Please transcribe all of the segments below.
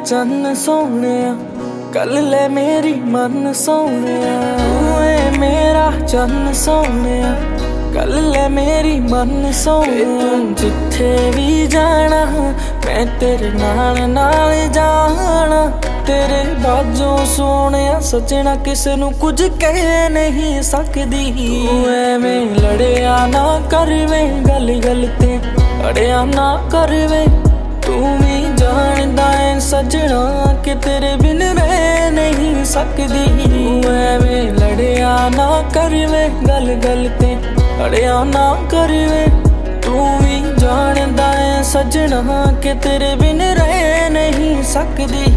चन्न सोहणिया कल ले मेरी मन सोहणिया। तू है मेरा चन्न सोहणिया कल ले मेरी मन सोहणिया। तू जिथे भी जाना मैं तेरे नाल नाल जाना। तेरे बाजों सोहणिया सजना किसे नू कुछ कह नहीं सकदी। तू एवें लड़िया ना करवे गल गल ते अड़िया ना करवे। तू भी जानदा है सजना कि तेरे बिन रह नहीं सकदी। तू एवें लड़िया ना करवे गल गल ते अड़िया ना करवे। तू भी जानदा है सजना कि तेरे बिन रह नहीं सकदी।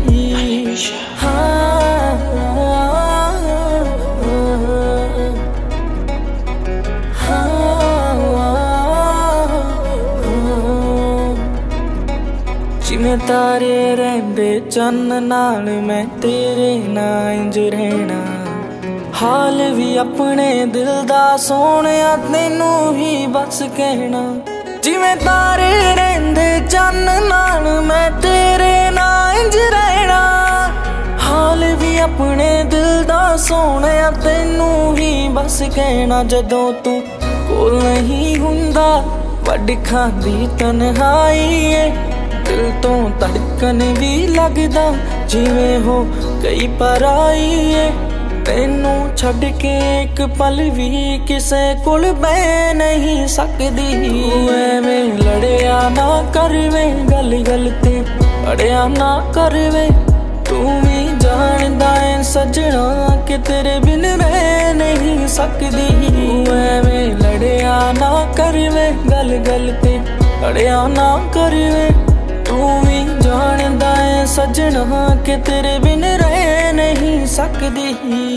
जिवें तारे रहिंदे चन्न नाल मैं तेरे नाल इंज रहना। हाल भी अपने दिल दा सोहणिया तैनू ही बस कहना। जिवें तारे रहिंदे चन्न नाल मैं तेरे नाल इंज रहना। हाल भी अपने दिल दा सोहणिया तैनू ही बस कहना। जदों तू कोल नहीं हुंदा वड्ड खांदी तन्हाई है। दिल तो धड़कन भी लगदा जिवें हो कई पराई है। तैनू छड्ड के एक पल भी किसे कोल बह नहीं सकदी। तू एवें लड़िया ना करवे गल गल ते अड़िया ना करवे। तू भी जानदा है सजना कि तेरे बिन रह नहीं सकदी। तू एवें लड़िया ना करवे गल गल ते अड़िया ना करवे। तू भी जानदा है सजना कि तेरे बिन रह नहीं सकदी।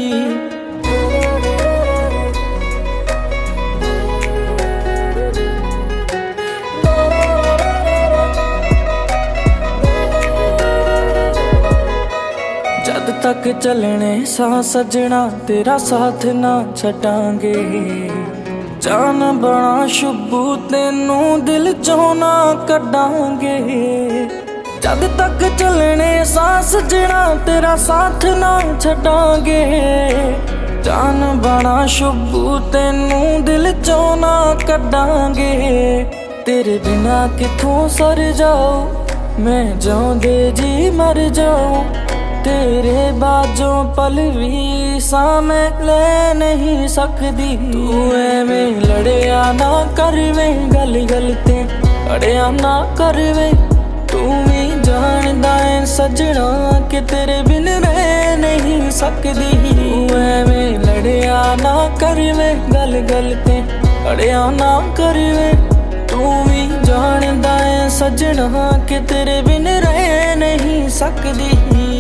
जद तक चलने सा सजना तेरा साथ ना छटांगे। जान बना शुभू तेनू दिल चों ना कड्डांगे। जद तक चलने सांस सजना तेरा साथ ना छड्डांगे। जान बना शुभू तेनू दिल चों ना कड्डांगे। तेरे बिना किथों सर जाऊं मैं जाऊंदे जी मर जाऊं। तेरे बाजों पल भी सामे ले नहीं सकदी। तू एवें लड़िया ना करवे गल गल ते अड़िया ना करवे। तू भी जानदा है सजना कि तेरे बिन रह नहीं सकदी। तू एवें लड़िया ना करवे गल गल ते अड़िया ना करवे। तू भी जानदा है सजना कि तेरे बिन रह नहीं सकदी।